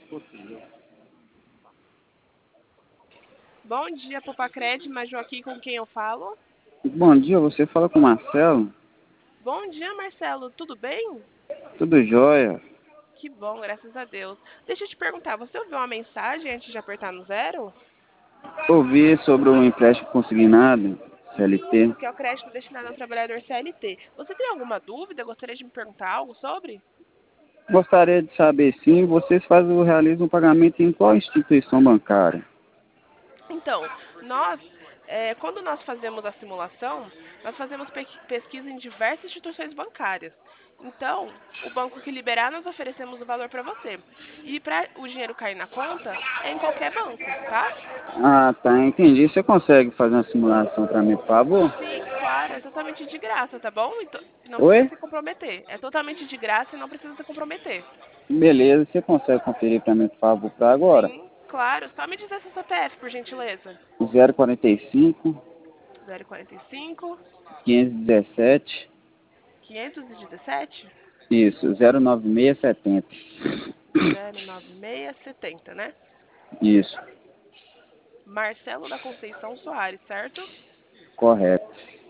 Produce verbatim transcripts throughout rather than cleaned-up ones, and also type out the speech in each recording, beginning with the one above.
Bom dia, Popacred, mas Joaquim, com quem eu falo? Bom dia, você fala com o Marcelo? Bom dia, Marcelo, tudo bem? Tudo jóia? Que bom, graças a Deus. Deixa eu te perguntar, você ouviu uma mensagem antes de apertar no zero? Ouvi sobre o empréstimo consignado, C L T. Isso, que é o crédito destinado ao trabalhador C L T. Você tem alguma dúvida? Gostaria de me perguntar algo sobre? Gostaria de saber, sim, vocês fazem ou realizam um pagamento em qual instituição bancária? Então, nós, é, quando nós fazemos a simulação, nós fazemos pe- pesquisa em diversas instituições bancárias. Então, o banco que liberar, nós oferecemos o valor para você. E para o dinheiro cair na conta, é em qualquer banco, tá? Ah, tá, entendi. Você consegue fazer uma simulação para mim, por favor? Sim, claro, é totalmente de graça, tá bom? Então, não precisa Oi? se comprometer. É totalmente de graça e não precisa se comprometer. Beleza, você consegue conferir para mim, por favor, para agora? Sim, claro. Só me dizer seu C P F, por gentileza. zero quarenta e cinco, Zero quarenta e cinco, quinhentos e dezessete, quinhentos e dezessete, isso, zero nove seis setenta. zero nove seis setenta, né? Isso, Marcelo da Conceição Soares, certo? correto.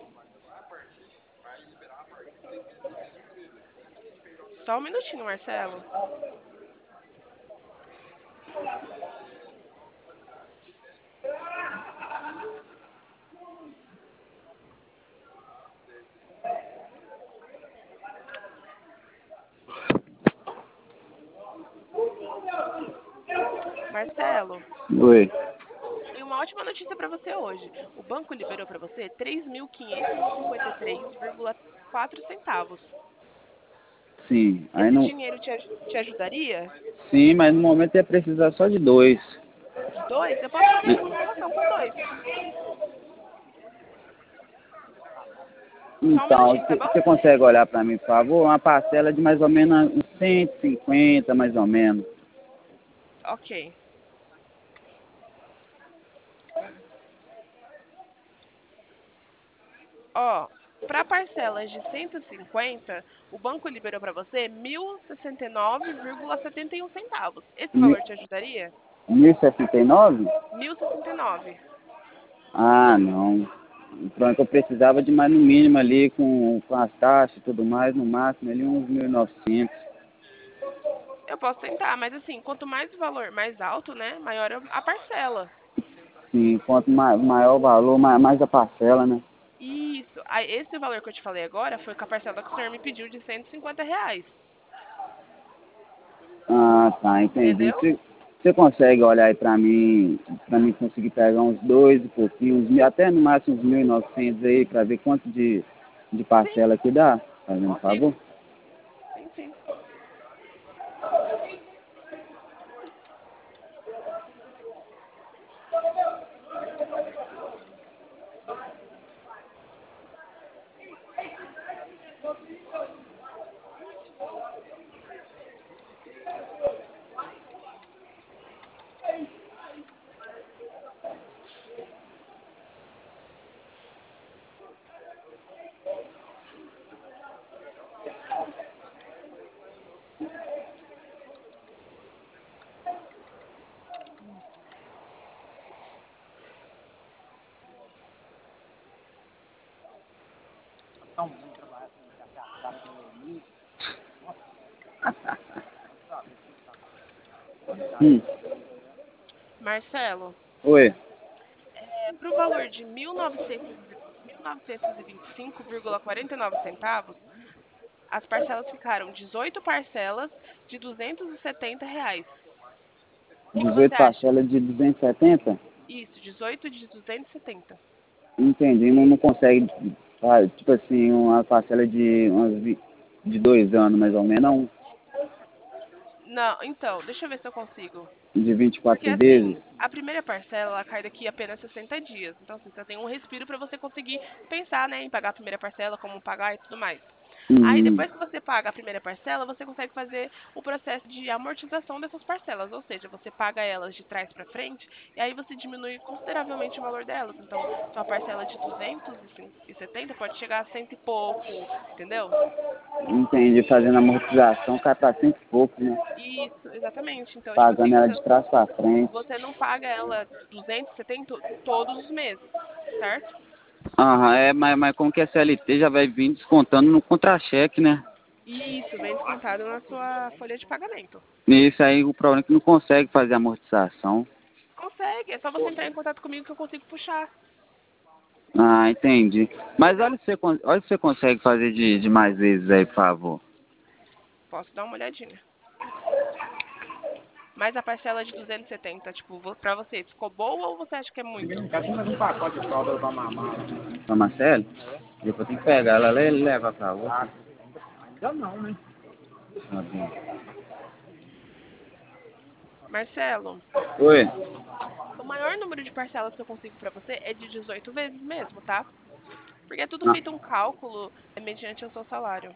Só um minutinho, Marcelo. Marcelo, Oi. tenho uma ótima notícia para você hoje. O banco liberou para você três mil quinhentos e cinquenta e três vírgula quatro centavos. Sim, aí Esse não. dinheiro te, aj- te ajudaria? Sim, mas no momento ia precisar só de dois. De dois? Eu posso fazer essa simulação com dois. Só um Então, minutinho, tá você bom? você consegue olhar para mim, por favor? Uma parcela de mais ou menos uns cento e cinquenta, mais ou menos. Ok. Ó, para parcelas de cento e cinquenta, o banco liberou para você mil e sessenta e nove vírgula setenta e um centavos. Esse Mi- valor te ajudaria? mil e sessenta e nove? Mil e sessenta e nove. Ah, não. Pronto, eu precisava de mais no mínimo ali, com, com as taxas e tudo mais, no máximo ali uns mil e novecentos. Eu posso tentar, mas assim, quanto mais o valor mais alto, né, maior a parcela. Sim, quanto ma- maior o valor, ma- mais a parcela, né? Isso. Aí, esse valor que eu te falei agora foi com a parcela que o senhor me pediu de cento e cinquenta reais. Ah, tá, entendi. Entendeu? Você, você consegue olhar aí pra mim, pra mim conseguir pegar uns dois e pouquinho, uns mil- até no máximo uns mil e novecentos aí, pra ver quanto de, de Sim, parcela que dá? Fazendo um favor? consigo. Sim, sim. Hum. Marcelo, Oi. é, para o valor de mil novecentos e- mil novecentos e vinte e cinco vírgula quarenta e nove centavos, as parcelas ficaram dezoito parcelas de duzentos e setenta reais. O que que você dezoito acha? parcelas de duzentos e setenta? Isso, dezoito de duzentos e setenta. Entendi, não, não consegue, ah, tipo assim, uma parcela de, umas, vi- de dois anos mais ou menos, não? Não, então, deixa eu ver se eu consigo. De vinte e Porque quatro vezes? assim, a primeira parcela ela cai daqui a apenas sessenta dias. Então, assim, você tem um respiro para você conseguir pensar, né, em pagar a primeira parcela, como pagar e tudo mais. Aí Hum, depois que você paga a primeira parcela, você consegue fazer o processo de amortização dessas parcelas, ou seja, você paga elas de trás para frente e aí você diminui consideravelmente o valor delas. Então, sua parcela de duzentos e setenta pode chegar a cento e pouco, entendeu? entendi. Fazendo amortização, cai pra cento e pouco, né? Isso, exatamente. Então, tipo assim, Pagando ela você de trás pra frente. você não paga ela duzentos e setenta todos os meses, certo? Aham, é, mas, mas como que é C L T já vai vir descontando no contra-cheque, né? Isso, vem descontado na sua folha de pagamento. Isso aí o problema é que não consegue fazer amortização. Consegue, é só você entrar em contato comigo que eu consigo puxar, Ah, entendi. Mas entendeu? olha se você, con- olha se você consegue fazer de, de mais vezes aí, por favor. Posso dar uma olhadinha. Mas a parcela de duzentos e setenta, tipo, vo- pra você, ficou boa ou você acha que é muito? Pra Marcelo? Depois tem que pegar ela lá e leva pra outra. Tá bom. Marcelo, Oi? o maior número de parcelas que eu consigo pra você é de dezoito vezes mesmo, tá? Porque é tudo Ah, feito um cálculo é, mediante o seu salário.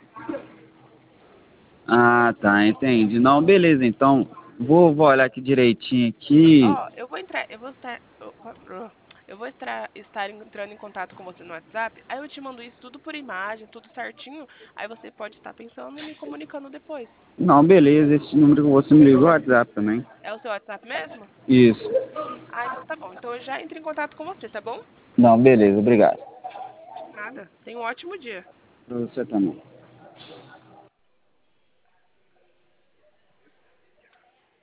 ah, tá, entendi. Não, beleza, então. Vou, vou olhar aqui direitinho aqui. Ó, eu vou entrar, eu vou estar, eu eu vou estar, estar entrando em contato com você no WhatsApp, aí eu te mando isso tudo por imagem, tudo certinho, aí você pode estar pensando e me comunicando depois. Não, beleza, esse número que você me ligou é o WhatsApp também. É o seu WhatsApp mesmo? Isso. Ah, então tá bom. Então eu já entro em contato com você, tá bom? Não, beleza, obrigado. Nada. Tenha um ótimo dia. Pra você também.